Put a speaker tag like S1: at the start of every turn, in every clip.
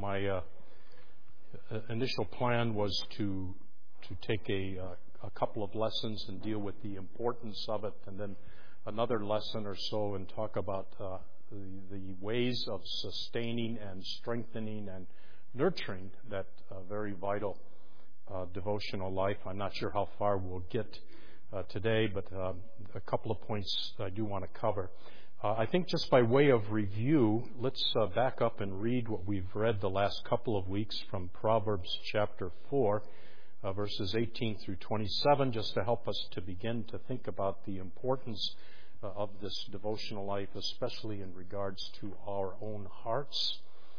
S1: My initial plan was to take a couple of lessons and deal with the importance of it, and then another lesson or so and talk about the ways of sustaining and strengthening and nurturing that very vital devotional life. I'm not sure how far we'll get today, but a couple of points I do want to cover. I think just by way of review, let's back up and read what we've read the last couple of weeks from Proverbs chapter 4, verses 18 through 27, just to help us to begin to think about the importance of this devotional life, especially in regards to our own hearts.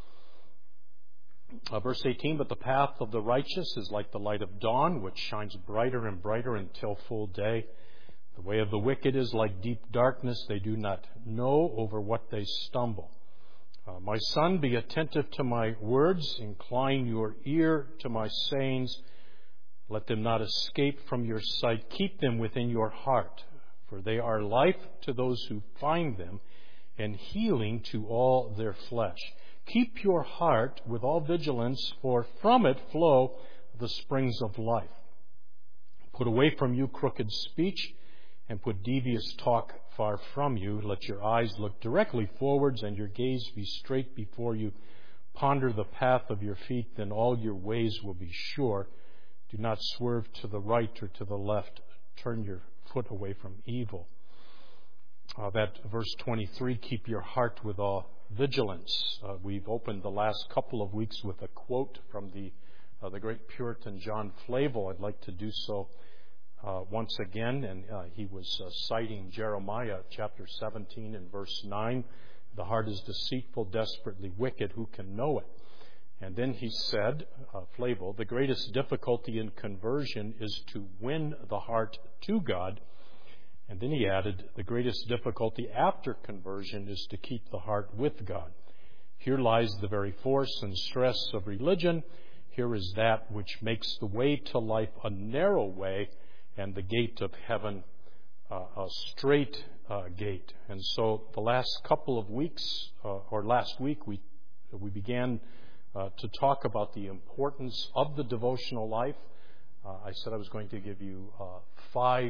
S1: Verse 18, but the path of the righteous is like the light of dawn, which shines brighter and brighter until full day. The way of the wicked is like deep darkness. They do not know over what they stumble. My son, be attentive to my words. Incline your ear to my sayings. Let them not escape from your sight. Keep them within your heart, for they are life to those who find them and healing to all their flesh. Keep your heart with all vigilance, for from it flow the springs of life. Put away from you crooked speech, and put devious talk far from you. Let your eyes look directly forwards, and your gaze be straight before you. Ponder the path of your feet, then all your ways will be sure. Do not swerve to the right or to the left. Turn your foot away from evil. That verse 23, keep your heart with all vigilance. We've opened the last couple of weeks with a quote from the great Puritan John Flavel. I'd like to do so once again, and he was citing Jeremiah chapter 17 and verse 9. The heart is deceitful, desperately wicked. Who can know it? And then he said, Flavel, the greatest difficulty in conversion is to win the heart to God. And then he added, the greatest difficulty after conversion is to keep the heart with God. Here lies the very force and stress of religion. Here is that which makes the way to life a narrow way and the gate of heaven a straight gate. And so the last couple of weeks, or last week, we began to talk about the importance of the devotional life. I said I was going to give you 5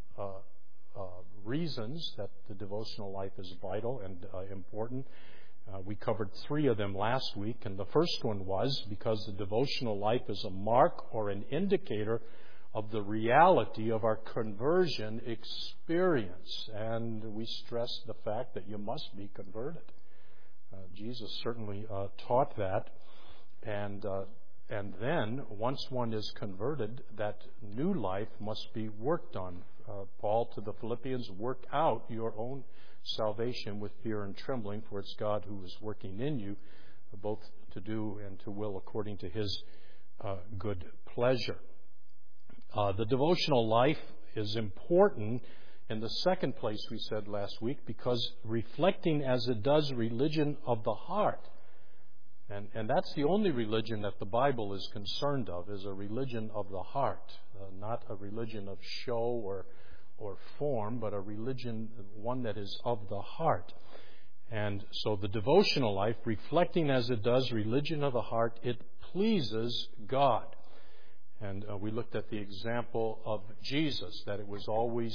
S1: reasons that the devotional life is vital and important. We covered 3 of them last week, and the first one was because the devotional life is a mark or an indicator of the reality of our conversion experience. And we stress the fact that you must be converted. Jesus certainly taught that. And then, once one is converted, that new life must be worked on. Paul to the Philippians, work out your own salvation with fear and trembling, for it's God who is working in you, both to do and to will according to His good pleasure. The devotional life is important in the second place, we said last week, because reflecting as it does religion of the heart, and that's the only religion that the Bible is concerned of, is a religion of the heart, not a religion of show or form, but a religion, one that is of the heart. And so the devotional life, reflecting as it does religion of the heart, it pleases God. And we looked at the example of Jesus, that it was always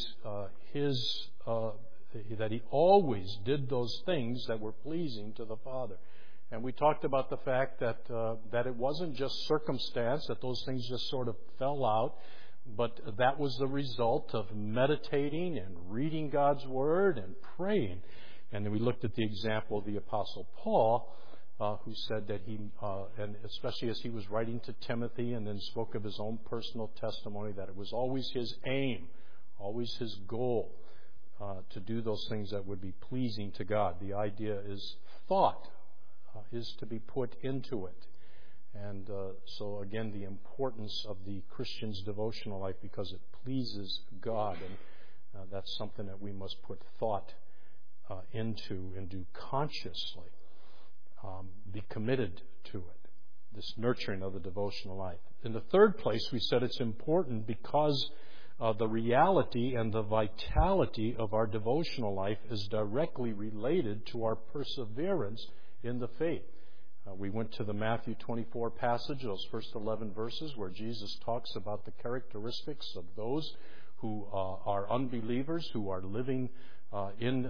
S1: that He always did those things that were pleasing to the Father. And we talked about the fact that it wasn't just circumstance, that those things just sort of fell out, but that was the result of meditating and reading God's Word and praying. And then we looked at the example of the Apostle Paul, who said that he, and especially as he was writing to Timothy and then spoke of his own personal testimony, that it was always his aim, always his goal to do those things that would be pleasing to God. The idea is thought is to be put into it. And so again, the importance of the Christian's devotional life, because it pleases God, and that's something that we must put thought into and do consciously. Be committed to it, this nurturing of the devotional life. In the third place, we said it's important because the reality and the vitality of our devotional life is directly related to our perseverance in the faith. We went to the Matthew 24 passage, those first 11 verses, where Jesus talks about the characteristics of those who are unbelievers, who are living in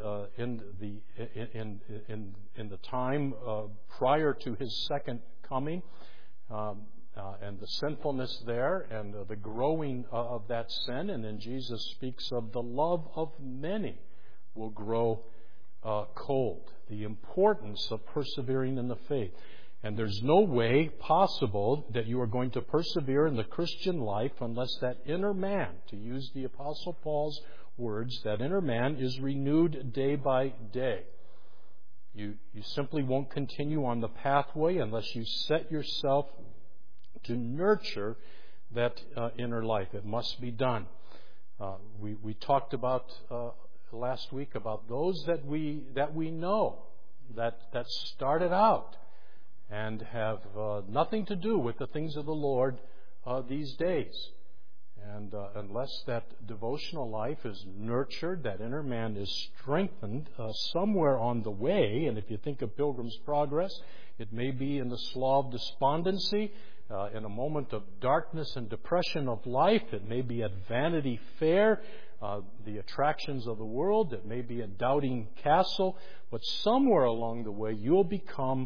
S1: the time prior to His second coming, and the sinfulness there, and the growing of that sin. And then Jesus speaks of the love of many will grow cold, the importance of persevering in the faith. And there's no way possible that you are going to persevere in the Christian life unless that inner man, to use the Apostle Paul's words, that inner man is renewed day by day. You simply won't continue on the pathway unless you set yourself to nurture that inner life. It must be done. We talked about last week about those that we know that started out and have nothing to do with the things of the Lord these days. And unless that devotional life is nurtured, that inner man is strengthened somewhere on the way, and if you think of Pilgrim's Progress, it may be in the slough of despondency, in a moment of darkness and depression of life. It may be at Vanity Fair, the attractions of the world. It may be a Doubting Castle. But somewhere along the way, you'll become,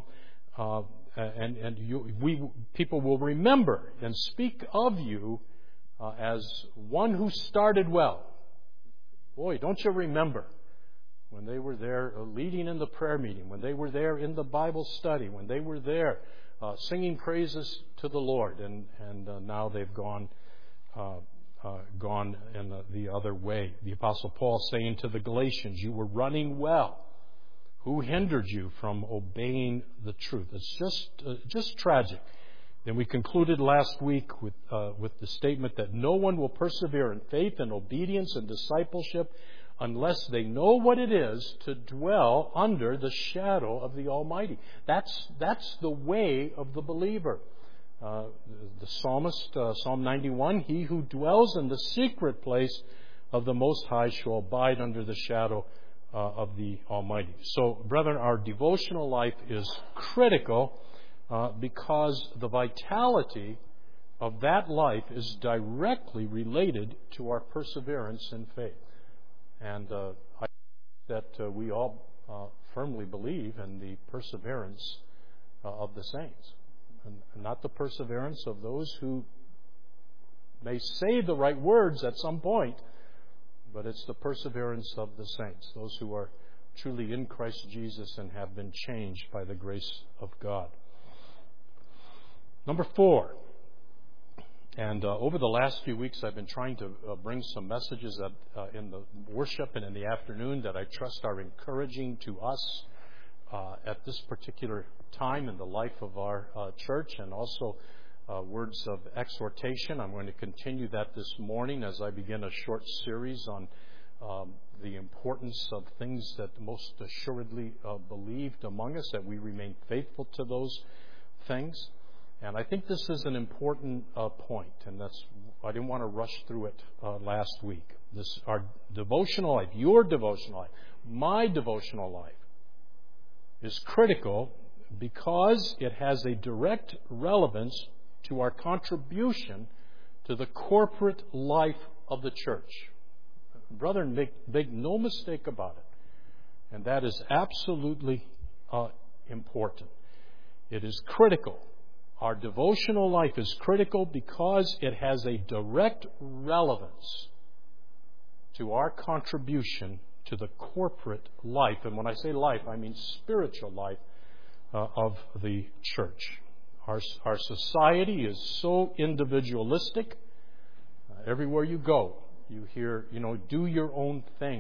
S1: people will remember and speak of you as one who started well. Boy, don't you remember when they were there leading in the prayer meeting, when they were there in the Bible study, when they were there singing praises to the Lord, and now they've gone in the other way. The Apostle Paul saying to the Galatians, you were running well. Who hindered you from obeying the truth? It's just tragic. Then we concluded last week with the statement that no one will persevere in faith and obedience and discipleship unless they know what it is to dwell under the shadow of the Almighty. That's the way of the believer. The psalmist, Psalm 91, he who dwells in the secret place of the Most High shall abide under the shadow of the Almighty. So, brethren, our devotional life is critical because the vitality of that life is directly related to our perseverance in faith. And I think that we all firmly believe in the perseverance of the saints, and not the perseverance of those who may say the right words at some point, but it's the perseverance of the saints, those who are truly in Christ Jesus and have been changed by the grace of God. Number 4. And over the last few weeks, I've been trying to bring some messages in the worship and in the afternoon that I trust are encouraging to us at this particular time in the life of our church, and also words of exhortation. I'm going to continue that this morning as I begin a short series on the importance of things that most assuredly believed among us, that we remain faithful to those things. And I think this is an important point, and I didn't want to rush through it last week. Our devotional life, your devotional life, my devotional life, is critical because it has a direct relevance to our contribution to the corporate life of the church. Brethren, make no mistake about it, and that is absolutely important. It is critical. Our devotional life is critical because it has a direct relevance to our contribution to the corporate life. And when I say life, I mean spiritual life of the church. Our society is so individualistic. Everywhere you go, you hear, do your own thing.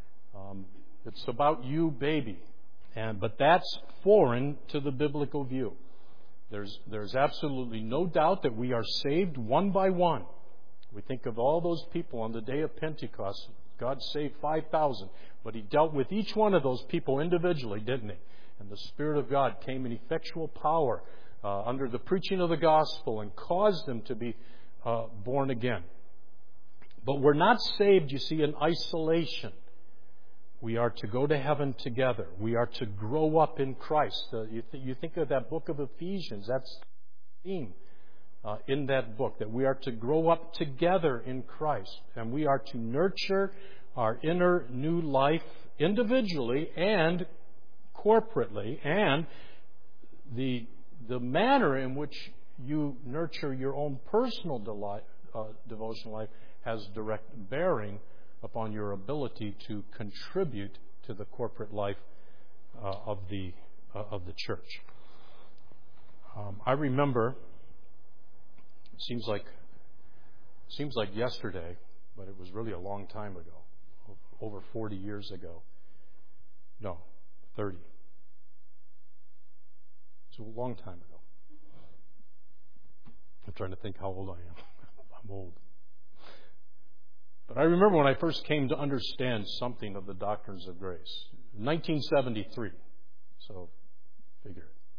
S1: It's about you, baby. But that's foreign to the biblical view. There's absolutely no doubt that we are saved one by one. We think of all those people on the day of Pentecost. God saved 5,000, but He dealt with each one of those people individually, didn't He? And the Spirit of God came in effectual power under the preaching of the gospel and caused them to be born again. But we're not saved, you see, in isolation. We are to go to heaven together. We are to grow up in Christ. You think of that book of Ephesians, that's the theme in that book, that we are to grow up together in Christ. And we are to nurture our inner new life individually and corporately. And the manner in which you nurture your own personal devotional life has direct bearing upon your ability to contribute to the corporate life of the church. I remember, it seems like yesterday, but it was really a long time ago, over 40 years ago. No, 30. It's a long time ago. I'm trying to think how old I am. I'm old. But I remember when I first came to understand something of the doctrines of grace. 1973. So, figure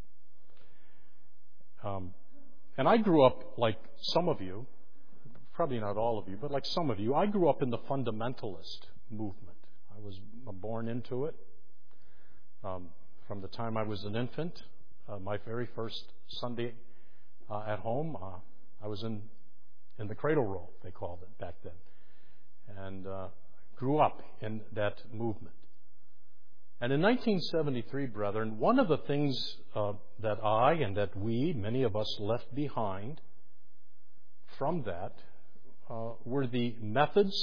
S1: it. And I grew up like some of you, probably not all of you, but like some of you, I grew up in the fundamentalist movement. I was born into it. From the time I was an infant, my very first Sunday at home, I was in the cradle roll, they called it back then. And grew up in that movement. And in 1973, brethren, one of the things that I and that we, many of us, left behind from that were the methods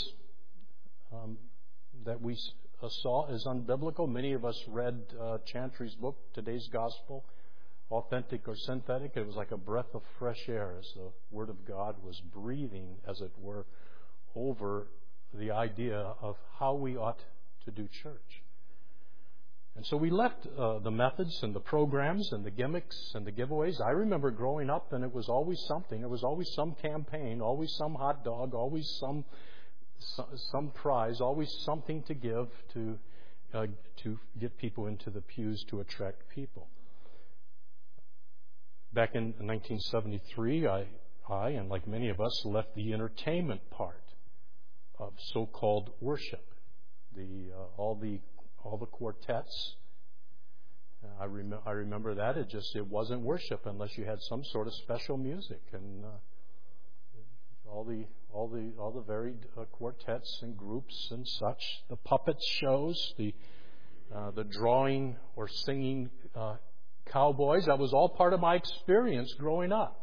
S1: that we saw as unbiblical. Many of us read Chantry's book, Today's Gospel, Authentic or Synthetic. It was like a breath of fresh air as the Word of God was breathing, as it were, over the idea of how we ought to do church. And so we left the methods and the programs and the gimmicks and the giveaways. I remember growing up, and it was always something. There was always some campaign, always some hot dog, always some prize, always something to give to get people into the pews to attract people. Back in 1973, I and like many of us, left the entertainment part of so-called worship. All the quartets. I remember that it wasn't worship unless you had some sort of special music, and all the varied quartets and groups and such. The puppet shows, the drawing or singing cowboys. That was all part of my experience growing up.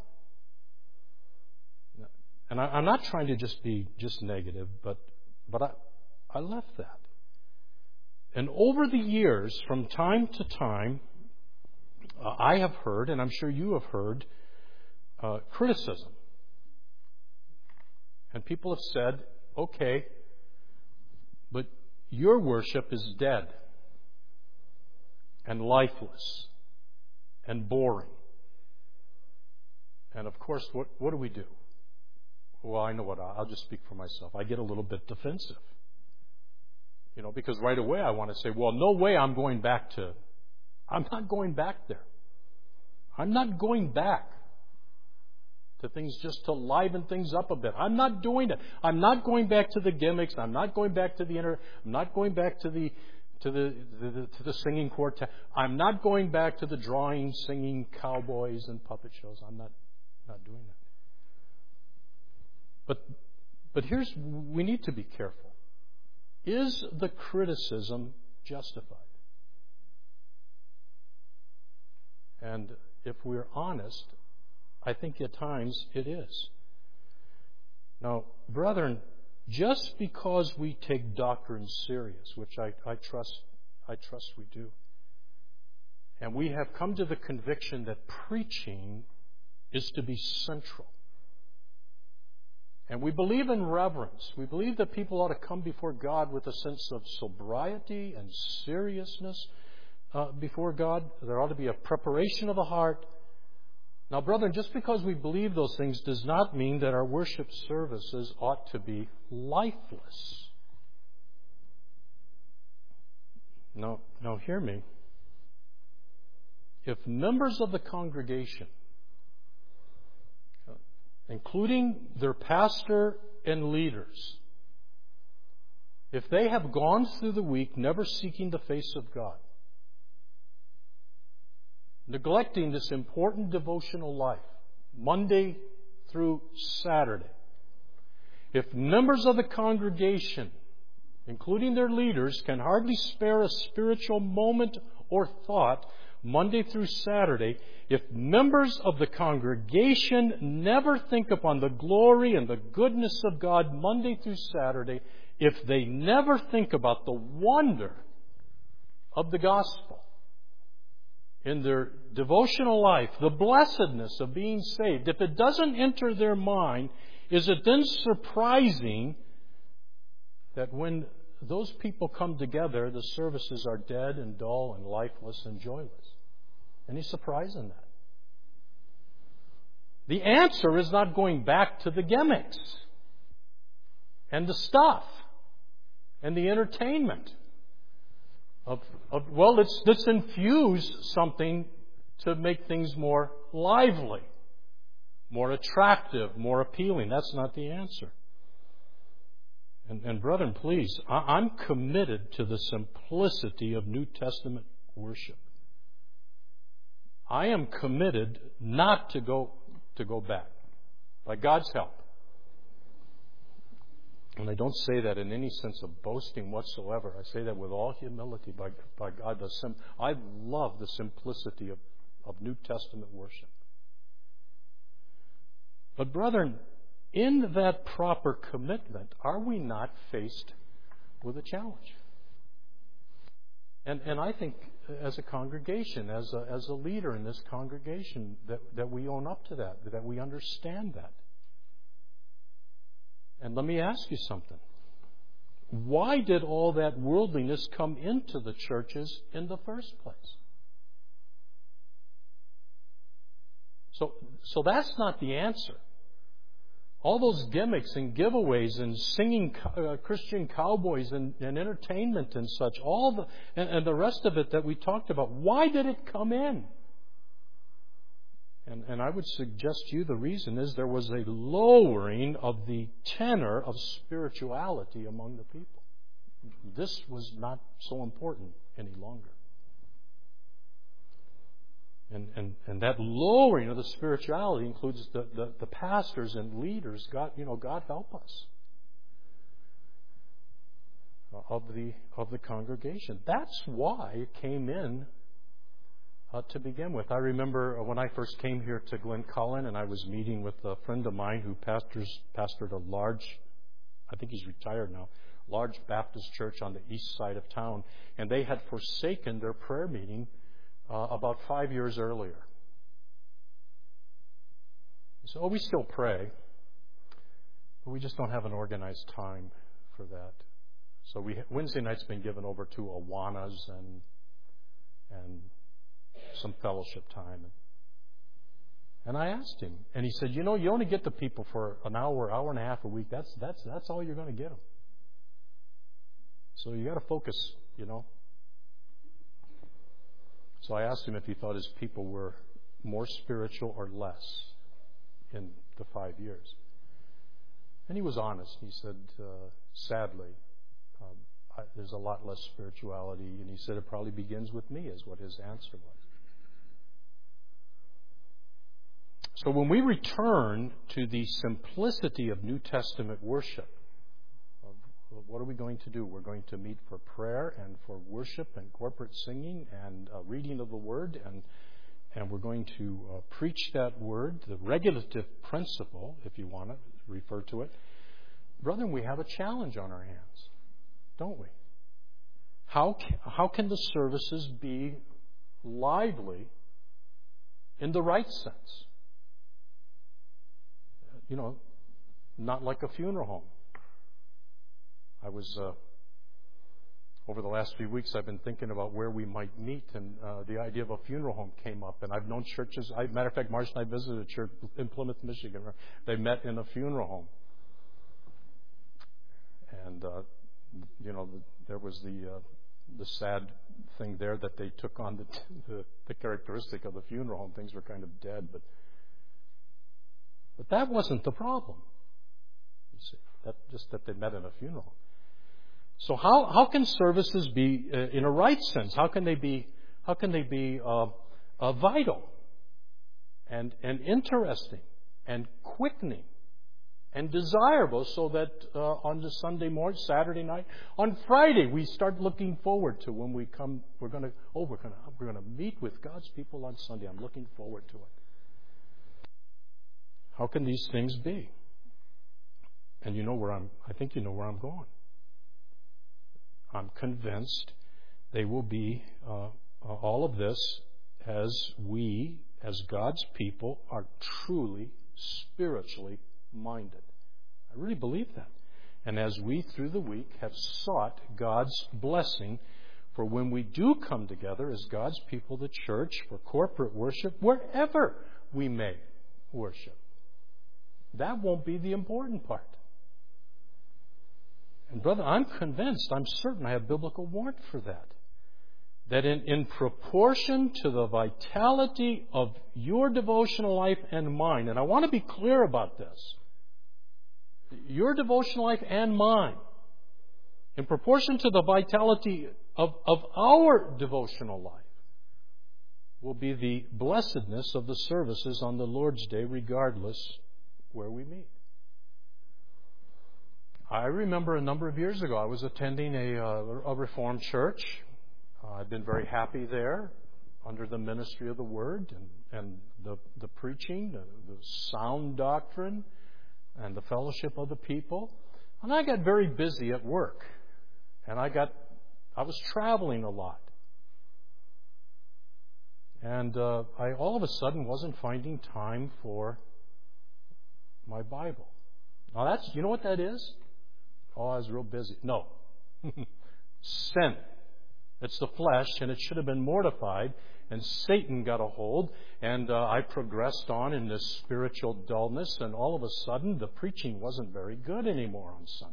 S1: And I'm not trying to be negative, but I left that. And over the years, from time to time, I have heard, and I'm sure you have heard, criticism. And people have said, okay, but your worship is dead and lifeless and boring. And of course, what do we do? Well, I know what I'll just speak for myself. I get a little bit defensive. Because right away I want to say, well, no way I'm not going back there. I'm not going back to things just to liven things up a bit. I'm not doing it. I'm not going back to the gimmicks. I'm not going back to I'm not going back to the singing quartet. I'm not going back to the drawing, singing cowboys and puppet shows. I'm not doing that. But we need to be careful. Is the criticism justified? And if we're honest, I think at times it is. Now, brethren, just because we take doctrine serious, which I trust we do, and we have come to the conviction that preaching is to be central. And we believe in reverence. We believe that people ought to come before God with a sense of sobriety and seriousness before God. There ought to be a preparation of the heart. Now, brethren, just because we believe those things does not mean that our worship services ought to be lifeless. No, hear me. If members of the congregation, including their pastor and leaders, if they have gone through the week never seeking the face of God, neglecting this important devotional life, Monday through Saturday, if members of the congregation, including their leaders, can hardly spare a spiritual moment or thought Monday through Saturday, if members of the congregation never think upon the glory and the goodness of God Monday through Saturday, if they never think about the wonder of the gospel in their devotional life, the blessedness of being saved, if it doesn't enter their mind, is it then surprising that when those people come together, the services are dead and dull and lifeless and joyless? Any surprise in that? The answer is not going back to the gimmicks and the stuff and the entertainment. Let's infuse something to make things more lively, more attractive, more appealing. That's not the answer. And brethren, please, I'm committed to the simplicity of New Testament worship. I am committed not to go back, by God's help. And I don't say that in any sense of boasting whatsoever. I say that with all humility by God. I love the simplicity of New Testament worship. But brethren, in that proper commitment, are we not faced with a challenge? And I think as a congregation, as a leader in this congregation, that we own up to that we understand that. And let me ask you something. Why did all that worldliness come into the churches in the first place? So that's not the answer. All those gimmicks and giveaways and singing Christian cowboys and entertainment and such, and the rest of it that we talked about, why did it come in? And I would suggest to you the reason is there was a lowering of the tenor of spirituality among the people. This was not so important any longer. And that lowering of the spirituality includes the pastors and leaders. God help us, of the congregation. That's why it came in to begin with. I remember when I first came here to Glencullen, and I was meeting with a friend of mine who pastored a large, I think he's retired now, large Baptist church on the east side of town, and they had forsaken their prayer meeting about 5 years earlier. So we still pray, but we just don't have an organized time for that. So Wednesday night's been given over to Awanas and some fellowship time. And I asked him, and he said, you only get the people for an hour and a half a week. That's all you're going to get them. So you got to focus, So I asked him if he thought his people were more spiritual or less in the 5 years. And he was honest. He said, sadly, there's a lot less spirituality. And he said it probably begins with me, is what his answer was. So when we return to the simplicity of New Testament worship, what are we going to do? We're going to meet for prayer and for worship and corporate singing and reading of the Word, and we're going to preach that Word, the regulative principle, if you want to refer to it. Brethren, we have a challenge on our hands, don't we? How can the services be lively in the right sense? Not like a funeral home. I was, over the last few weeks, I've been thinking about where we might meet, and the idea of a funeral home came up. And I've known churches, matter of fact, Marsh and I visited a church in Plymouth, Michigan. They met in a funeral home. And, there was the sad thing there that they took on the characteristic of the funeral home. Things were kind of dead, but that wasn't the problem. You see, that they met in a funeral home. So how can services be in a right sense? How can they be vital and interesting and quickening and desirable, so that on the Sunday morning, Saturday night, on Friday we start looking forward to when we come. We're going to meet with God's people on Sunday. I'm looking forward to it. How can these things be? And I think you know where I'm going. I'm convinced they will be all of this as we, as God's people, are truly spiritually minded. I really believe that. And as we, through the week, have sought God's blessing for when we do come together as God's people, the church, for corporate worship, wherever we may worship. That won't be the important part. And brother, I'm convinced, I'm certain I have biblical warrant for that. That in proportion to the vitality of your devotional life and mine, and I want to be clear about this, your devotional life and mine, in proportion to the vitality of our devotional life, will be the blessedness of the services on the Lord's Day, regardless where we meet. I remember a number of years ago, I was attending a Reformed church. I've been very happy there under the ministry of the Word and the preaching, the sound doctrine, and the fellowship of the people. And I got very busy at work. And I was traveling a lot. And I all of a sudden wasn't finding time for my Bible. Now you know what that is? Oh, I was real busy. No. Sin. It's the flesh, and it should have been mortified, and Satan got a hold, and I progressed on in this spiritual dullness, and all of a sudden the preaching wasn't very good anymore on Sunday.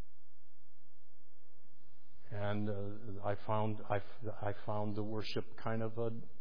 S1: And I found the worship kind of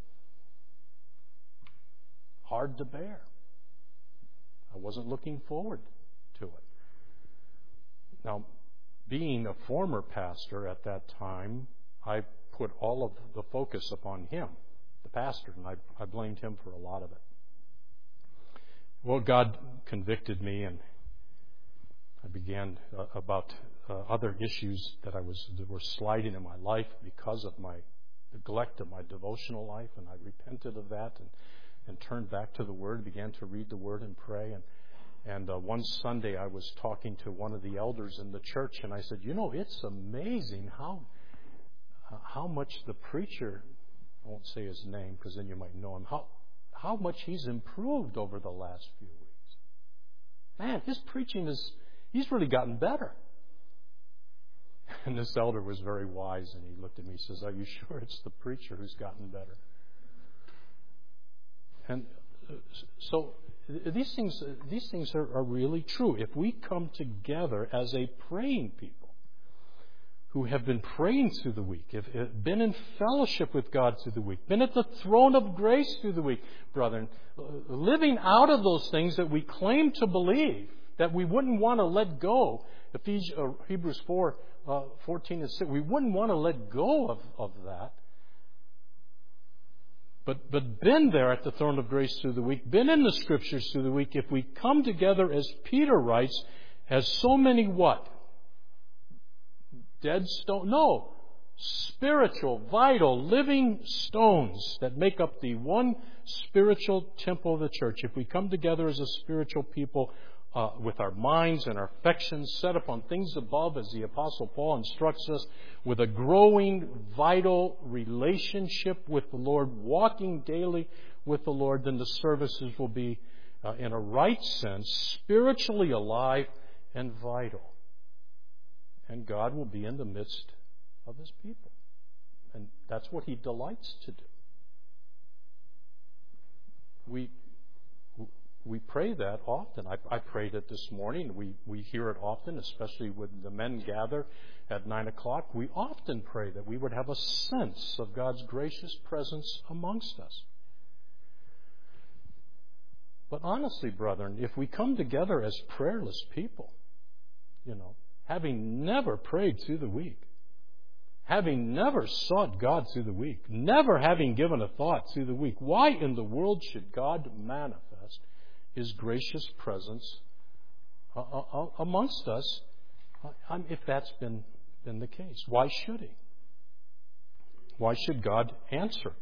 S1: hard to bear. I wasn't looking forward to it. Now, being a former pastor at that time, I put all of the focus upon him, the pastor, and I blamed him for a lot of it. Well, God convicted me, and I began about other issues that were sliding in my life because of my neglect of my devotional life, and I repented of that and turned back to the Word, began to read the Word and pray. And one Sunday I was talking to one of the elders in the church, and I said, it's amazing how much the preacher, I won't say his name because then you might know him, how much he's improved over the last few weeks. Man, his preaching he's really gotten better. And this elder was very wise, and he looked at me and says, are you sure it's the preacher who's gotten better? And so these things are really true. If we come together as a praying people who have been praying through the week, have been in fellowship with God through the week, been at the throne of grace through the week, brethren, living out of those things that we claim to believe, that we wouldn't want to let go. Hebrews 4:14 and 6, we wouldn't want to let go of that. But been there at the throne of grace through the week, been in the Scriptures through the week, if we come together, as Peter writes, as so many what? Dead stone? No. Spiritual, vital, living stones that make up the one spiritual temple of the church. If we come together as a spiritual people with our minds and our affections set upon things above, as the Apostle Paul instructs us, with a growing, vital relationship with the Lord, walking daily with the Lord, then the services will be, in a right sense, spiritually alive and vital. And God will be in the midst of His people. And that's what He delights to do. We pray that often. I prayed it this morning. We hear it often, especially when the men gather at 9 o'clock. We often pray that we would have a sense of God's gracious presence amongst us. But honestly, brethren, if we come together as prayerless people, having never prayed through the week, having never sought God through the week, never having given a thought through the week, why in the world should God manifest His gracious presence amongst us if that's been the case? Why should He? Why should God answer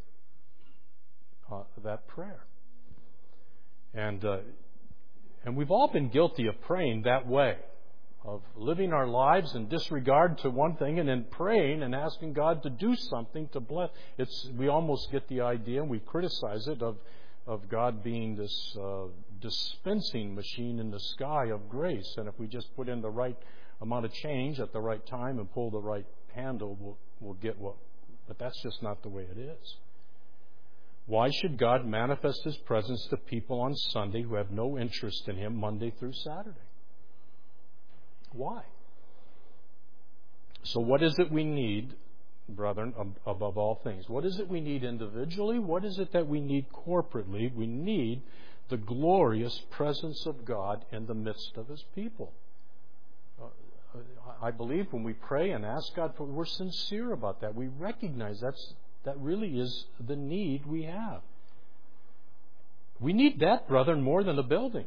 S1: that prayer? And we've all been guilty of praying that way, of living our lives in disregard to one thing and then praying and asking God to do something to bless. We almost get the idea, and we criticize it, of God being this dispensing machine in the sky of grace. And if we just put in the right amount of change at the right time and pull the right handle, we'll get what. But that's just not the way it is. Why should God manifest His presence to people on Sunday who have no interest in Him Monday through Saturday? Why? So what is it we need, brethren, above all things? What is it we need individually? What is it that we need corporately? We need the glorious presence of God in the midst of His people. I believe when we pray and ask God for, we're sincere about that. We recognize that really is the need we have. We need that, brethren, more than a building.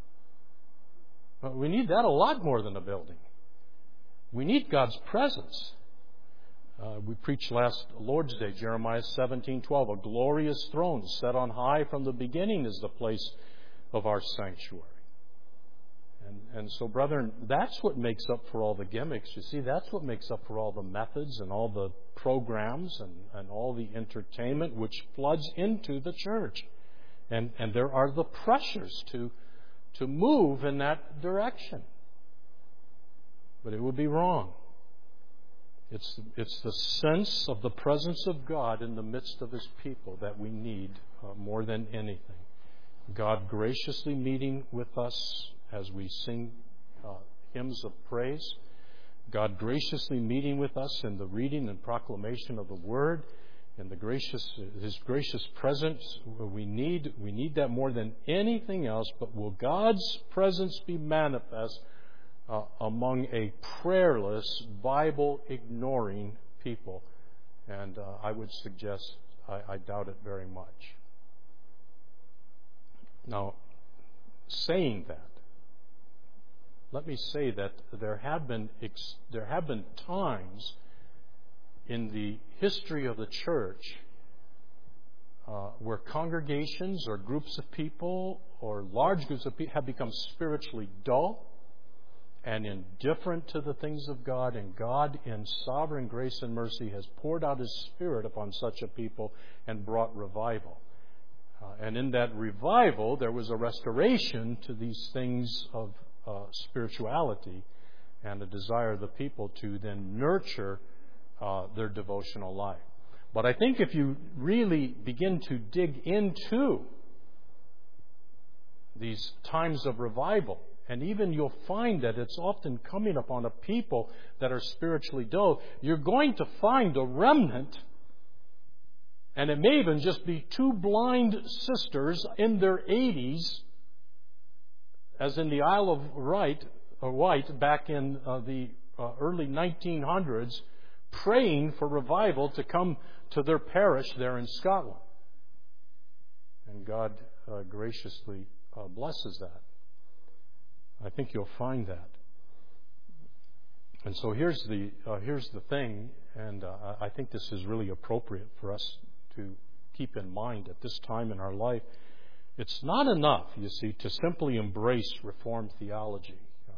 S1: We need that a lot more than a building. We need God's presence. We preached last Lord's Day, Jeremiah 17:12. A glorious throne set on high from the beginning is the place of our sanctuary. And so, brethren, that's what makes up for all the gimmicks. You see, that's what makes up for all the methods and all the programs and all the entertainment which floods into the church. And there are the pressures to move in that direction. But it would be wrong. It's the sense of the presence of God in the midst of His people that we need more than anything. God graciously meeting with us as we sing hymns of praise. God graciously meeting with us in the reading and proclamation of the Word. And His gracious presence, we need that more than anything else. But will God's presence be manifest among a prayerless, Bible-ignoring people? And I would suggest I doubt it very much. Now, saying that, let me say that there have been times in the history of the church where congregations or groups of people or large groups of people have become spiritually dull and indifferent to the things of God, and God in sovereign grace and mercy has poured out His Spirit upon such a people and brought revival. And in that revival, there was a restoration to these things of spirituality and a desire of the people to then nurture their devotional life. But I think if you really begin to dig into these times of revival, and even you'll find that it's often coming upon a people that are spiritually dull, you're going to find a remnant, and it may even just be two blind sisters in their 80s, as in the Isle of Wight back in the early 1900s, praying for revival to come to their parish there in Scotland. And God graciously blesses that. I think you'll find that. And so here's the thing, and I think this is really appropriate for us to keep in mind at this time in our life. It's not enough, you see, to simply embrace Reformed theology.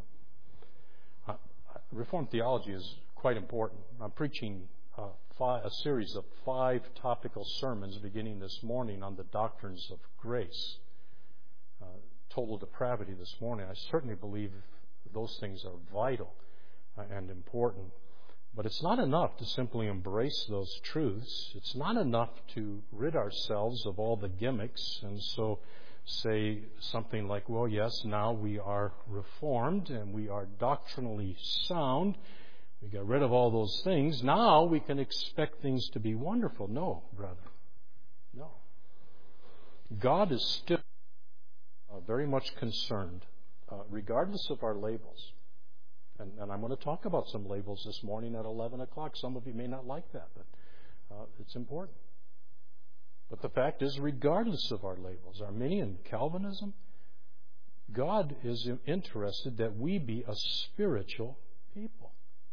S1: Reformed theology is quite important. I'm preaching a series of 5 topical sermons beginning this morning on the doctrines of grace. Total depravity this morning. I certainly believe those things are vital and important. But it's not enough to simply embrace those truths. It's not enough to rid ourselves of all the gimmicks and so say something like, well, yes, now we are reformed and we are doctrinally sound. We got rid of all those things. Now we can expect things to be wonderful. No, brother. No. God is still very much concerned, regardless of our labels And I'm going to talk about some labels this morning at 11 o'clock. Some of you may not like that, but it's important. But the fact is, regardless of our labels, Arminian, Calvinism, God is interested that we be a spiritual people.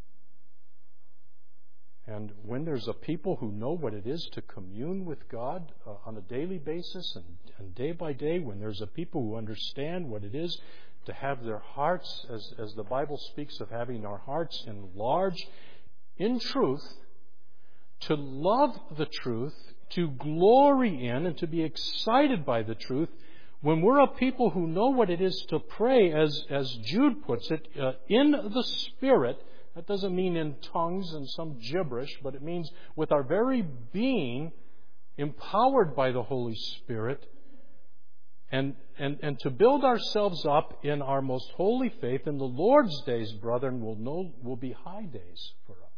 S1: And when there's a people who know what it is to commune with God on a daily basis and day by day, when there's a people who understand what it is to have their hearts, as the Bible speaks of having our hearts enlarged in truth, to love the truth, to glory in and to be excited by the truth, when we're a people who know what it is to pray, as Jude puts it, in the Spirit. That doesn't mean in tongues and some gibberish, but it means with our very being empowered by the Holy Spirit, and to build ourselves up in our most holy faith. In the Lord's days, brethren, will be high days for us.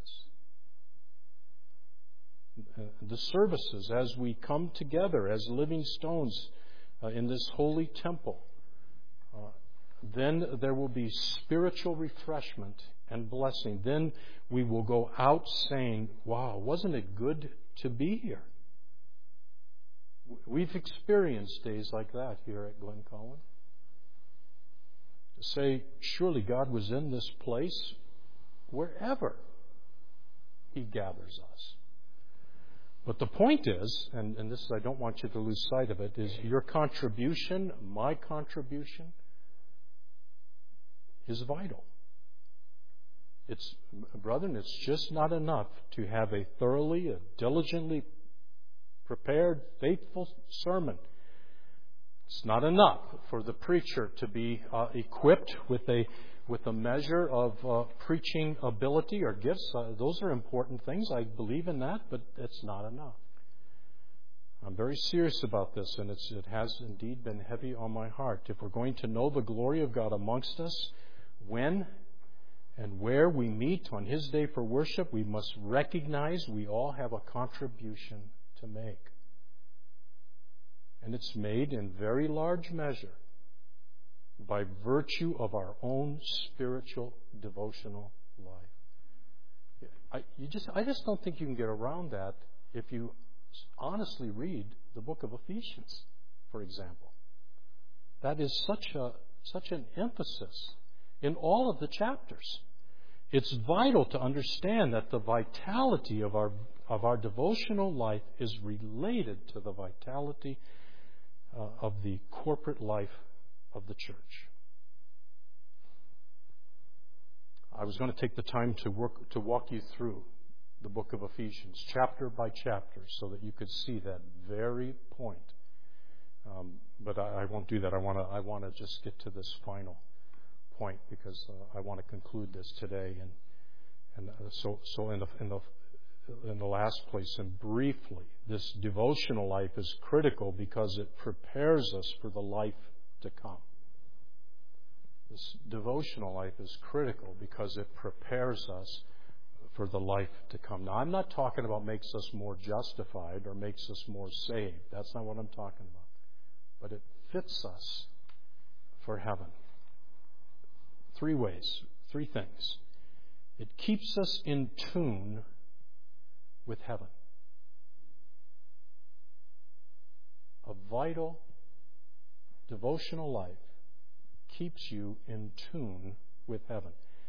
S1: The services, as we come together as living stones in this holy temple, then there will be spiritual refreshment and blessing. Then we will go out saying, wow, wasn't it good to be here? We've experienced days like that here at Glen Collin. To say, surely God was in this place wherever He gathers us. But the point is, and this I don't want you to lose sight of it, is your contribution, my contribution, is vital. Brethren, it's just not enough to have a thoroughly, diligently prepared, faithful sermon. It's not enough for the preacher to be equipped with a measure of preaching ability or gifts. Those are important things. I believe in that, but it's not enough. I'm very serious about this, and it has indeed been heavy on my heart. If we're going to know the glory of God amongst us, when and where we meet on His day for worship, we must recognize we all have a contribution to make. And it's made in very large measure by virtue of our own spiritual devotional life. I just don't think you can get around that if you honestly read the book of Ephesians, for example. That is such an emphasis in all of the chapters. It's vital to understand that the vitality of our devotional life is related to the vitality of the corporate life of the church. I was going to take the time to walk you through the book of Ephesians, chapter by chapter, so that you could see that very point. But I won't do that. I want to just get to this final point because I want to conclude this today. And so in the last place, and briefly, this devotional life is critical because it prepares us for the life to come. This devotional life is critical because it prepares us for the life to come. Now, I'm not talking about makes us more justified or makes us more saved. That's not what I'm talking about. But it fits us for heaven. 3 ways, 3 things. It keeps us in tune with heaven. A vital devotional life keeps you in tune with heaven.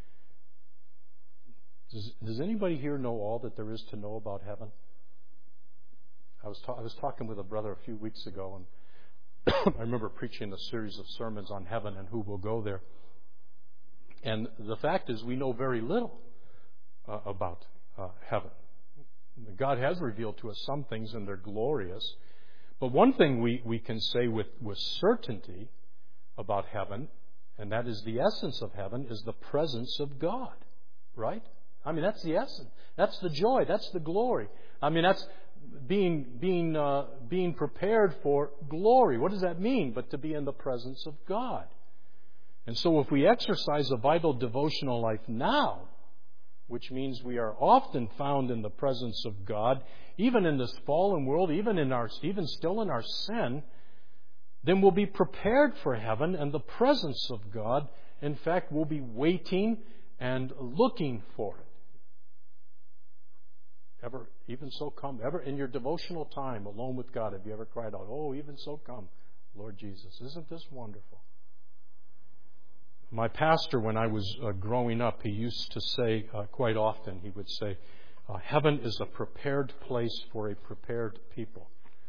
S1: Does anybody here know all that there is to know about heaven? I was talking with a brother a few weeks ago, and I remember preaching a series of sermons on heaven and who will go there. And the fact is, we know very little about heaven. God has revealed to us some things, and they're glorious. But one thing we can say with certainty about heaven, and that is the essence of heaven, is the presence of God. Right? I mean, that's the essence. That's the joy. That's the glory. I mean, that's being prepared for glory. What does that mean? But to be in the presence of God. And so if we exercise a vital devotional life now, which means we are often found in the presence of God, even in this fallen world, even still in our sin, then we'll be prepared for heaven and the presence of God. In fact, we'll be waiting and looking for it. Ever, even so come, ever in your devotional time alone with God, have you ever cried out, "Oh, even so come, Lord Jesus"? Isn't this wonderful? My pastor, when I was growing up, he used to say quite often, he would say, "Heaven is a prepared place for a prepared people."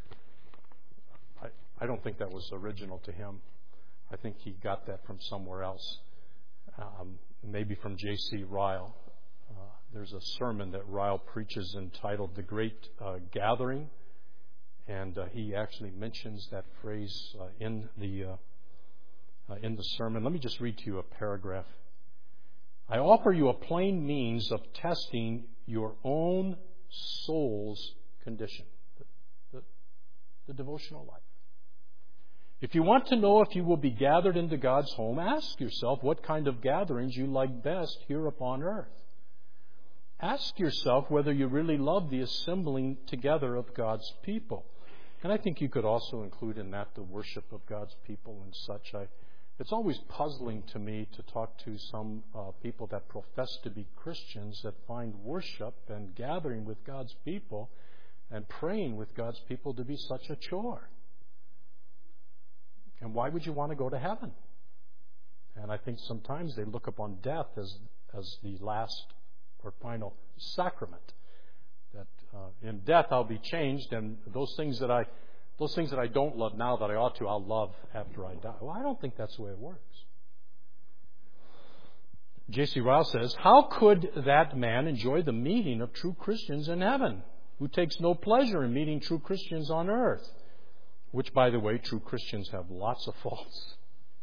S1: I don't think that was original to him. I think he got that from somewhere else, maybe from J.C. Ryle. There's a sermon that Ryle preaches entitled "The Great Gathering," and he actually mentions that phrase in the sermon. Let me just read to you a paragraph. "I offer you a plain means of testing your own soul's condition," the devotional life. "If you want to know if you will be gathered into God's home, ask yourself what kind of gatherings you like best here upon earth. Ask yourself whether you really love the assembling together of God's people." And I think you could also include in that the worship of God's people and such. It's always puzzling to me to talk to some people that profess to be Christians that find worship and gathering with God's people and praying with God's people to be such a chore. And why would you want to go to heaven? And I think sometimes they look upon death as the last or final sacrament. That in death I'll be changed, and those things that I don't love now that I ought to, I'll love after I die. Well, I don't think that's the way it works. J.C. Ryle says, "How could that man enjoy the meeting of true Christians in heaven, who takes no pleasure in meeting true Christians on earth?" Which, by the way, true Christians have lots of faults.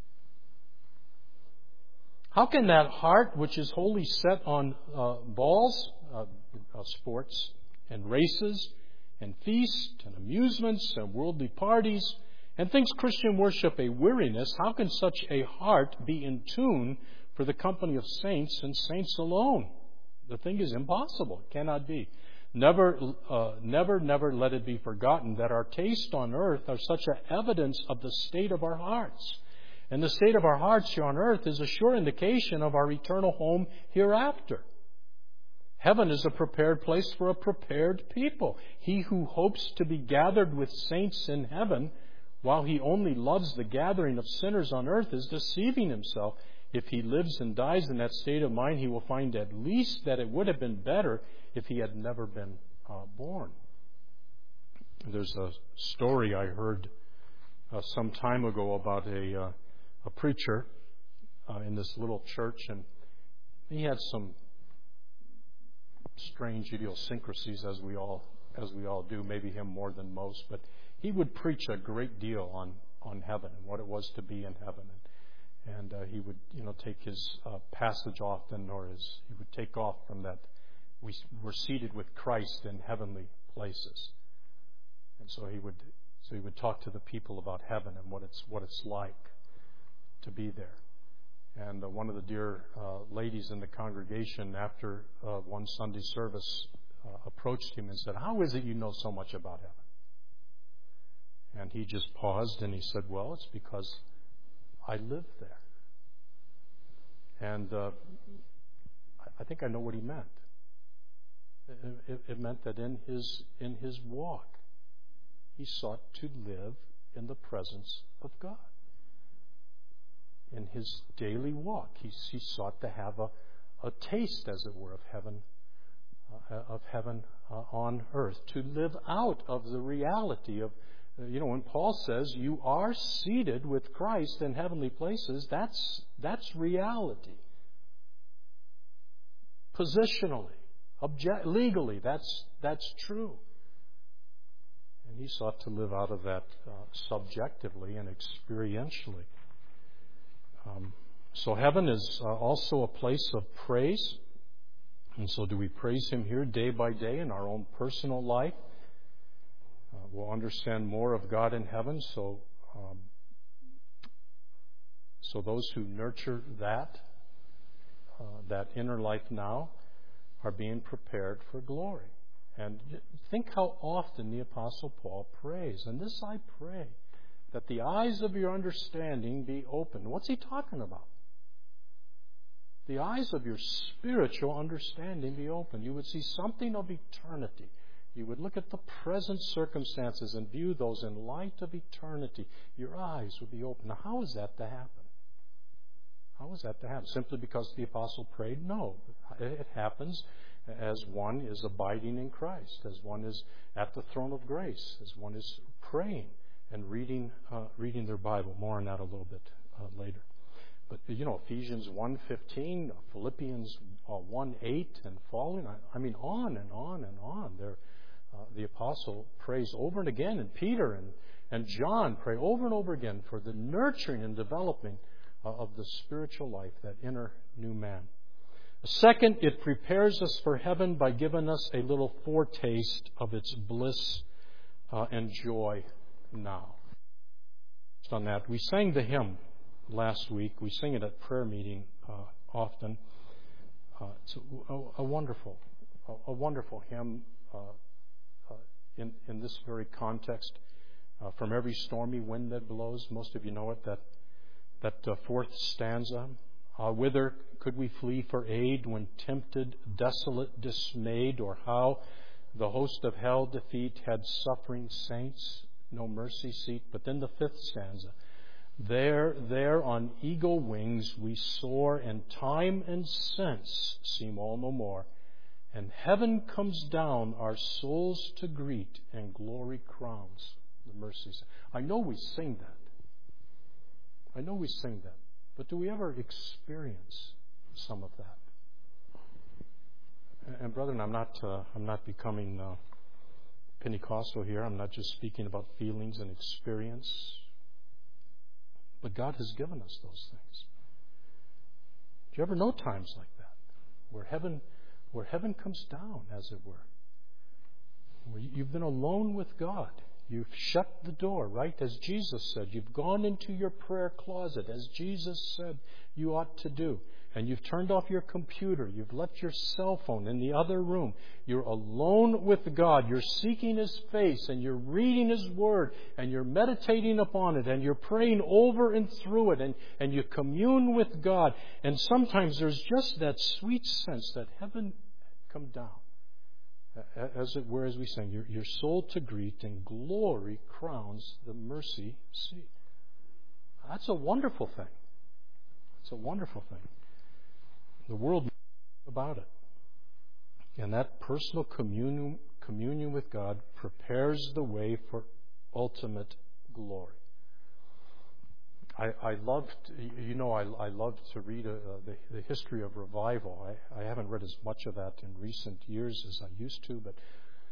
S1: "How can that heart, which is wholly set on balls, sports, and races, and feasts, and amusements, and worldly parties, and thinks Christian worship a weariness, how can such a heart be in tune for the company of saints and saints alone?" The thing is impossible. It cannot be. Never let it be forgotten that our tastes on earth are such an evidence of the state of our hearts. And the state of our hearts here on earth is a sure indication of our eternal home hereafter. Heaven is a prepared place for a prepared people. He who hopes to be gathered with saints in heaven, while he only loves the gathering of sinners on earth, is deceiving himself. If he lives and dies in that state of mind, he will find at least that it would have been better if he had never been born. There's a story I heard some time ago about a preacher in this little church, and he had some strange idiosyncrasies, as we all do, maybe him more than most, but he would preach a great deal on heaven and what it was to be in heaven. And he would, take his passage often, he would take off from that. We're seated with Christ in heavenly places, and so he would talk to the people about heaven and what it's like to be there. And one of the dear ladies in the congregation, after one Sunday service, approached him and said, "How is it you know so much about heaven?" And he just paused and he said, "Well, it's because I live there." And I think I know what he meant. It meant that in his walk, he sought to live in the presence of God. In his daily walk, he sought to have a taste, as it were, of heaven on earth, to live out of the reality of, when Paul says you are seated with Christ in heavenly places, that's reality. Positionally, legally, that's true. And he sought to live out of that subjectively and experientially. So heaven is also a place of praise. And so do we praise Him here day by day in our own personal life? We'll understand more of God in heaven. So those who nurture that inner life now are being prepared for glory. And think how often the Apostle Paul prays. And this I pray, that the eyes of your understanding be opened. What's he talking about? The eyes of your spiritual understanding be open. You would see something of eternity. You would look at the present circumstances and view those in light of eternity. Your eyes would be open. Now, how is that to happen? How is that to happen? Simply because the apostle prayed? No. It happens as one is abiding in Christ, as one is at the throne of grace, as one is praying and reading their Bible. More on that a little bit later. But, Ephesians 1:15, Philippians 1:8, and following, on and on and on. The apostle prays over and again, and Peter and John pray over and over again for the nurturing and developing of the spiritual life, that inner new man. Second, it prepares us for heaven by giving us a little foretaste of its bliss and joy now. Just on that, we sang the hymn last week. We sing it at prayer meeting often. It's a wonderful hymn in this very context. From every stormy wind that blows, most of you know it. That fourth stanza. Whither could we flee for aid when tempted, desolate, dismayed? Or how the host of hell defeat had suffering saints no mercy seat? But then the fifth stanza. There on eagle wings we soar, and time and sense seem all no more. And heaven comes down our souls to greet, and glory crowns the mercies. I know we sing that. But do we ever experience some of that? And brethren, I'm not becoming Pentecostal here. I'm not just speaking about feelings and experience. But God has given us those things. Do you ever know times like that, where heaven comes down, as it were? Where you've been alone with God. You've shut the door, right? As Jesus said. You've gone into your prayer closet, as Jesus said you ought to do. And you've turned off your computer. You've left your cell phone in the other room. You're alone with God. You're seeking His face, and you're reading His Word, and you're meditating upon it, and you're praying over and through it, and you commune with God. And sometimes there's just that sweet sense that heaven come down. As it were, as we sing, your soul to greet, and glory crowns the mercy seat. That's a wonderful thing. It's a wonderful thing. The world knows about it. And that personal communion with God prepares the way for ultimate glory. I love to read the history of revival. I haven't read as much of that in recent years as I used to, but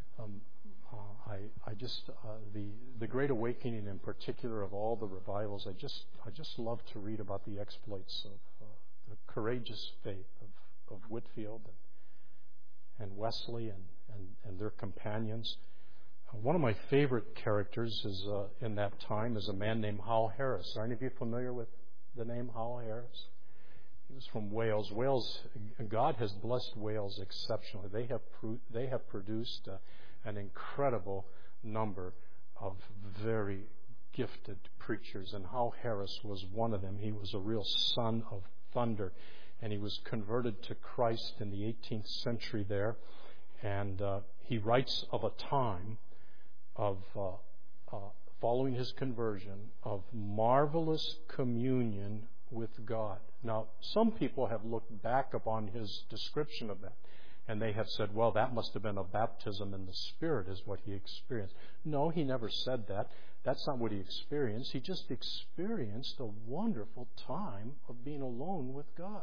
S1: the Great Awakening in particular, of all the revivals, I just love to read about the exploits of the courageous faith of Whitefield and Wesley and their companions. One of my favorite characters is in that time is a man named Hal Harris. Are any of you familiar with the name Hal Harris? He was from Wales. God has blessed Wales exceptionally. They have produced an incredible number of very gifted preachers, and Hal Harris was one of them. He was a real son of thunder, and he was converted to Christ in the 18th century there. And he writes of a time of following his conversion, of marvelous communion with God. Now, some people have looked back upon his description of that, and they have said, well, that must have been a baptism in the Spirit is what he experienced. No, he never said that. That's not what he experienced. He just experienced a wonderful time of being alone with God.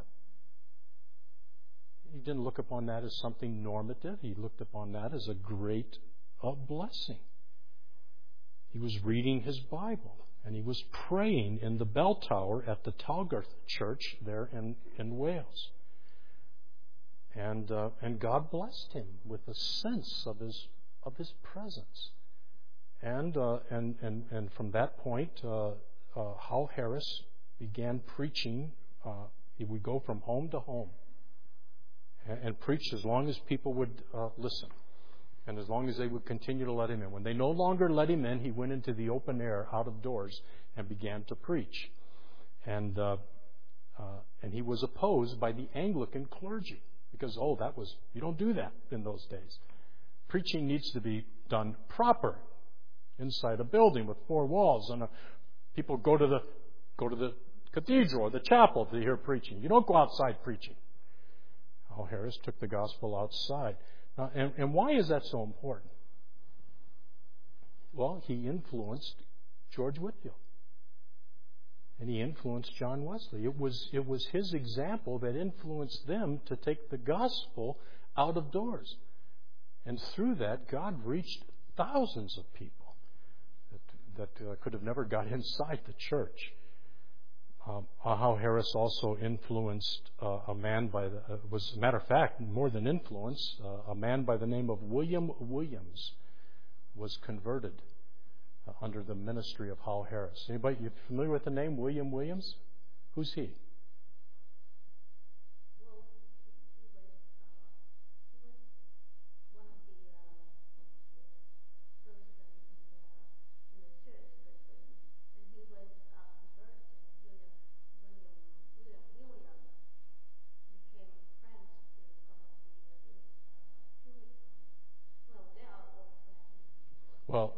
S1: He didn't look upon that as something normative. He looked upon that as a great blessing. He was reading his Bible, and he was praying in the bell tower at the Talgarth Church there in Wales. And God blessed him with a sense of his presence. And from that point, Hal Harris began preaching. He would go from home to home and preach as long as people would listen, and as long as they would continue to let him in. When they no longer let him in, he went into the open air out of doors and began to preach. And And he was opposed by the Anglican clergy because, you don't do that in those days. Preaching needs to be done proper inside a building with four walls, and people go to the cathedral or the chapel to hear preaching. You don't go outside preaching. Hal Harris took the gospel outside. And why is that so important? Well, he influenced George Whitefield. And he influenced John Wesley. It was his example that influenced them to take the gospel out of doors. And through that, God reached thousands of people that could have never got inside the church. Hal Harris also influenced a man was a matter of fact, more than influence, a man by the name of William Williams was converted under the ministry of Hal Harris. Anybody, you familiar with the name William Williams? Who's he? Well,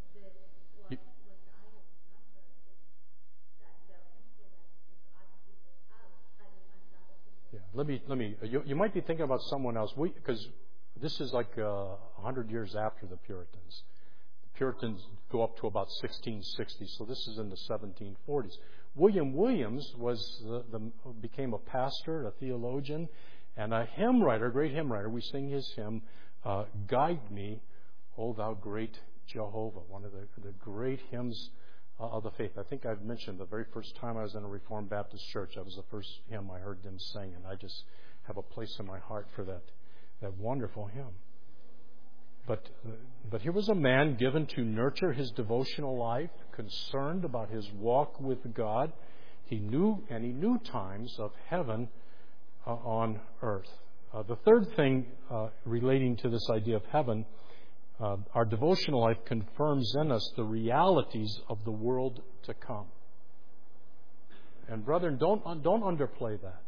S1: let me. You might be thinking about someone else, because this is like 100 years after the Puritans. The Puritans go up to about 1660, so this is in the 1740s. William Williams became a pastor, a theologian, and a hymn writer, a great hymn writer. We sing his hymn, "Guide Me, O Thou Great Jehovah," one of the great hymns of the faith. I think I've mentioned the very first time I was in a Reformed Baptist church, that was the first hymn I heard them sing, and I just have a place in my heart for that wonderful hymn. But here was a man given to nurture his devotional life, concerned about his walk with God. He knew times of heaven on earth. The third thing relating to this idea of heaven, our devotional life confirms in us the realities of the world to come. And brethren, don't underplay that.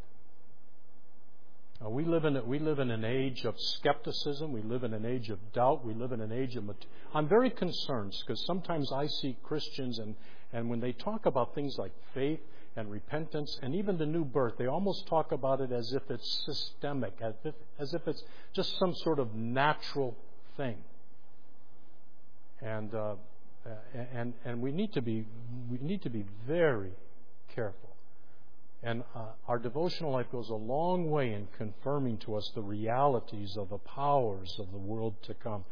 S1: We live in an age of skepticism. We live in an age of doubt. We live in an age of... I'm very concerned because sometimes I see Christians and when they talk about things like faith and repentance and even the new birth, they almost talk about it as if it's systemic, as if it's just some sort of natural thing. And we need to be very careful. And our devotional life goes a long way in confirming to us the realities of the powers of the world to come.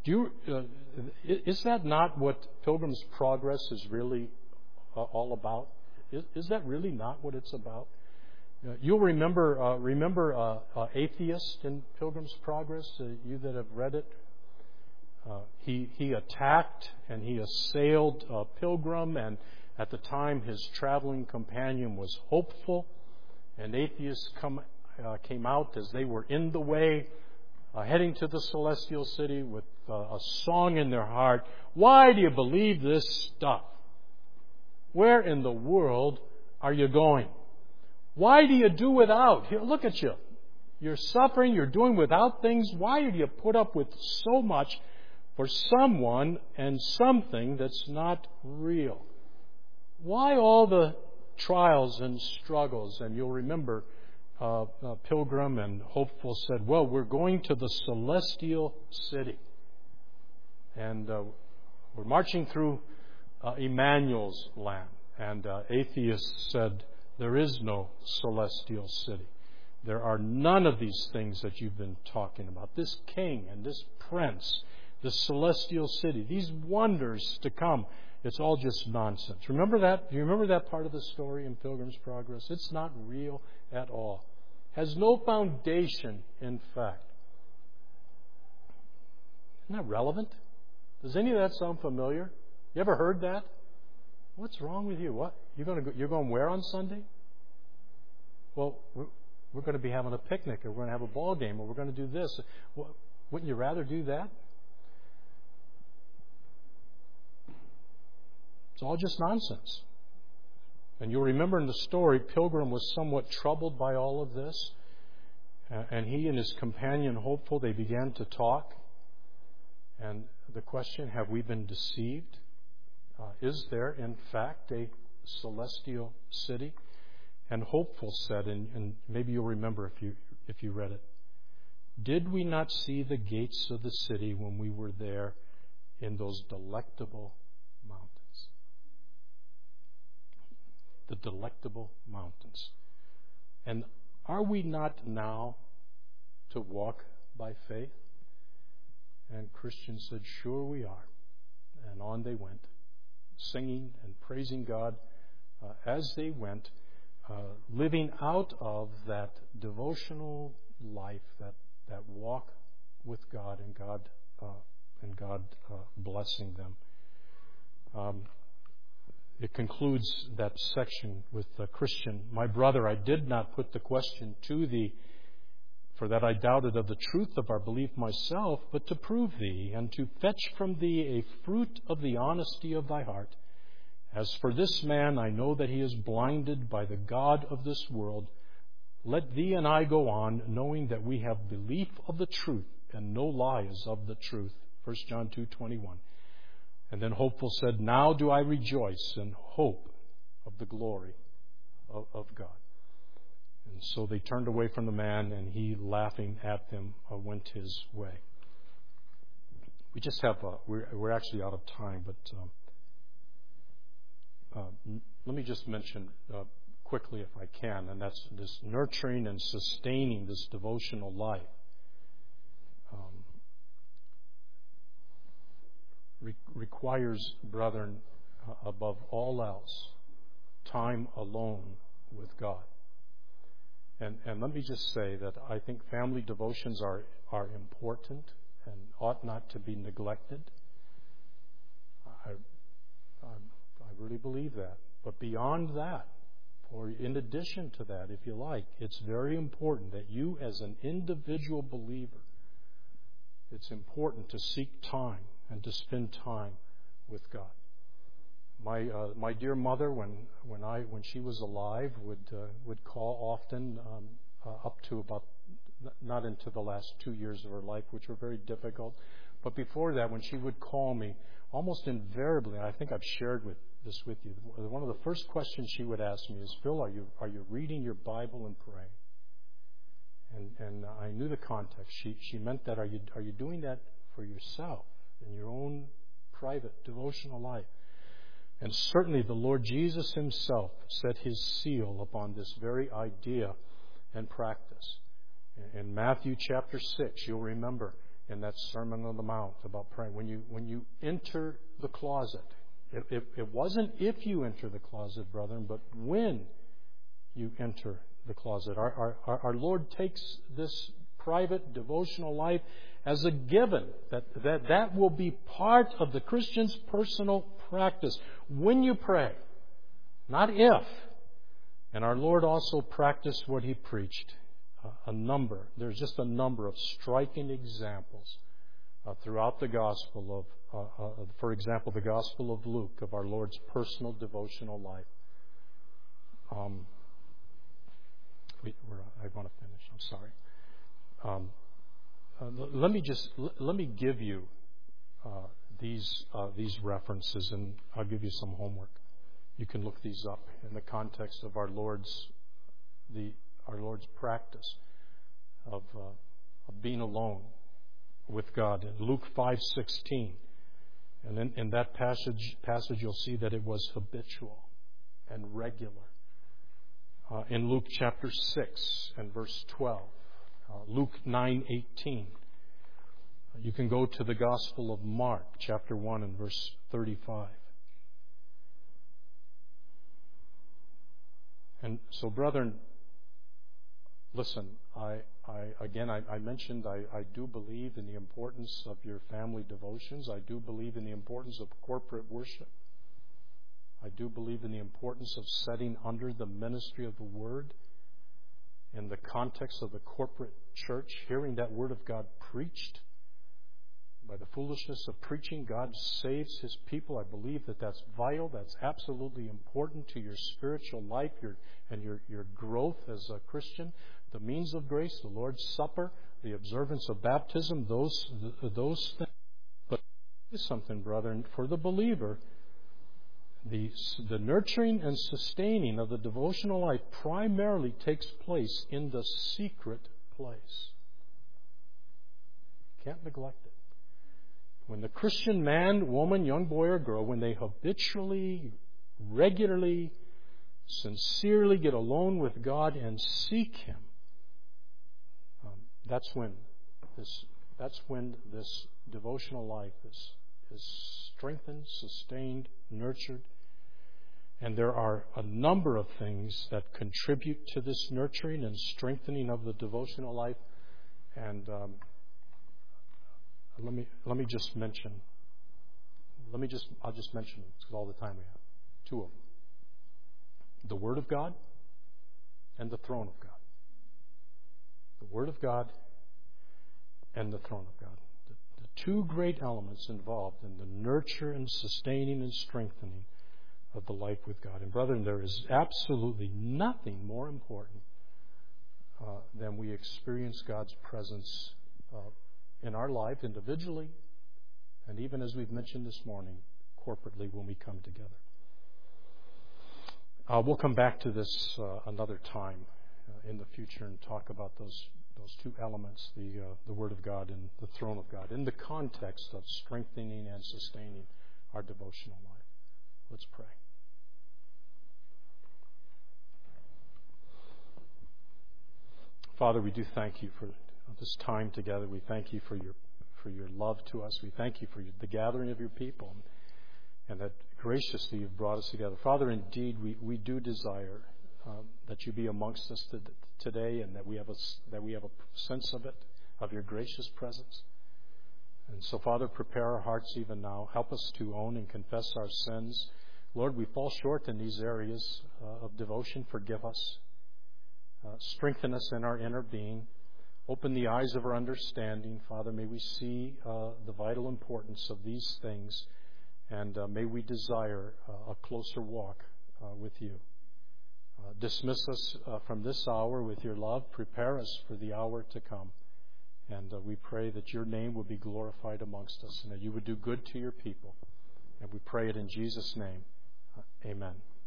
S1: Is that not what Pilgrim's Progress is really all about? Is that really not what it's about? You'll remember Atheist in Pilgrim's Progress, you that have read it. He attacked and he assailed Pilgrim, and at the time his traveling companion was hopeful, and Atheists came out as they were in the way, heading to the celestial city with a song in their heart. Why do you believe this stuff? Where in the world are you going? Why do you do without? Here, look at you. You're suffering, you're doing without things. Why do you put up with so much for someone and something that's not real? Why all the trials and struggles? And you'll remember Pilgrim and Hopeful said, well, we're going to the celestial city. And we're marching through Emmanuel's land. And Atheist said, there is no celestial city. There are none of these things that you've been talking about. This king and this prince, the celestial city, these wonders to come, it's all just nonsense. Remember that? Do you remember that part of the story in Pilgrim's Progress? It's not real at all. Has no foundation, in fact. Isn't that relevant? Does any of that sound familiar? You ever heard that? What's wrong with you? What? You're going where on Sunday? Well, we're going to be having a picnic, or we're going to have a ball game, or we're going to do this. Wouldn't you rather do that? It's all just nonsense. And you'll remember in the story, Pilgrim was somewhat troubled by all of this. And he and his companion, Hopeful, they began to talk. And the question, have we been deceived? Is there, in fact, a celestial city? And Hopeful said, and maybe you'll remember if you read it, did we not see the gates of the city when we were there in those delectable mountains? The delectable mountains. And are we not now to walk by faith? And Christian said, sure we are. And on they went, singing and praising God as they went, living out of that devotional life, that walk with God and God blessing them. It concludes that section with Christian, my brother, I did not put the question to thee, for that I doubted of the truth of our belief myself, but to prove thee, and to fetch from thee a fruit of the honesty of thy heart. As for this man, I know that he is blinded by the God of this world. Let thee and I go on, knowing that we have belief of the truth, and no lie is of the truth. 1 John 2:21. And then Hopeful said, now do I rejoice in hope of the glory of God. And so they turned away from the man, and he, laughing at them, went his way. We just have, we're actually out of time, but let me just mention quickly, if I can, and that's this nurturing and sustaining this devotional life. Requires, brethren, above all else, time alone with God. And let me just say that I think family devotions are important and ought not to be neglected. I really believe that. But beyond that, or in addition to that, if you like, it's very important that you as an individual believer, it's important to seek time and to spend time with God. My dear mother, when she was alive, would call often, up to about, not into the last 2 years of her life, which were very difficult. But before that, when she would call me, almost invariably, I think I've shared this with you. One of the first questions she would ask me is, Phil, are you reading your Bible and praying? And I knew the context. She meant that, are you doing that for yourself in your own private devotional life? And certainly the Lord Jesus himself set his seal upon this very idea and practice. In Matthew chapter 6, you'll remember in that Sermon on the Mount about praying, when you enter the closet, it wasn't if you enter the closet, brethren, but when you enter the closet. Our Lord takes this private devotional life as a given, that will be part of the Christian's personal practice when you pray, not if. And our Lord also practiced what he preached. There's just a number of striking examples throughout the gospel for example, the Gospel of Luke, of our Lord's personal devotional life. I want to finish. I'm sorry. Let me give you these references, and I'll give you some homework. You can look these up in the context of our Lord's practice of being alone with God. In Luke 5:16, and then in that passage you'll see that it was habitual and regular. In Luke chapter 6 and verse 12, Luke 9:18. You can go to the Gospel of Mark, chapter 1 and verse 35. And so, brethren, listen, I mentioned I do believe in the importance of your family devotions. I do believe in the importance of corporate worship. I do believe in the importance of setting under the ministry of the Word in the context of the corporate church, hearing that Word of God preached. by the foolishness of preaching, God saves His people. I believe that that's vital. That's absolutely important to your spiritual life and your growth as a Christian. The means of grace, the Lord's Supper, the observance of baptism, those things. But here's something, brethren, for the believer, the nurturing and sustaining of the devotional life primarily takes place in the secret place. Can't neglect it. When the Christian man, woman, young boy, or girl, when they habitually, regularly, sincerely get alone with God and seek Him, that's when this devotional life is strengthened, sustained, nurtured. And there are a number of things that contribute to this nurturing and strengthening of the devotional life. And I'll just mention them because all the time we have. Two of them. The Word of God and the throne of God. The Word of God and the throne of God. The two great elements involved in the nurture and sustaining and strengthening of the life with God. And brethren, there is absolutely nothing more important than we experience God's presence in our life individually, and even as we've mentioned this morning, corporately when we come together. We'll come back to this another time in the future and talk about those two elements, the Word of God and the throne of God, in the context of strengthening and sustaining our devotional life. Let's pray. Father, we do thank You for this time together. We thank You for your love to us. We thank You for the gathering of Your people, and that graciously You've brought us together. Father, indeed, we do desire that You be amongst us today, and that we have a sense of it, of Your gracious presence. And so, Father, prepare our hearts even now. Help us to own and confess our sins. Lord, we fall short in these areas of devotion. Forgive us. Strengthen us in our inner being. Open the eyes of our understanding. Father, may we see the vital importance of these things, and may we desire a closer walk with You. Dismiss us from this hour with Your love. Prepare us for the hour to come. And we pray that Your name will be glorified amongst us and that You would do good to Your people. And we pray it in Jesus' name. Amen.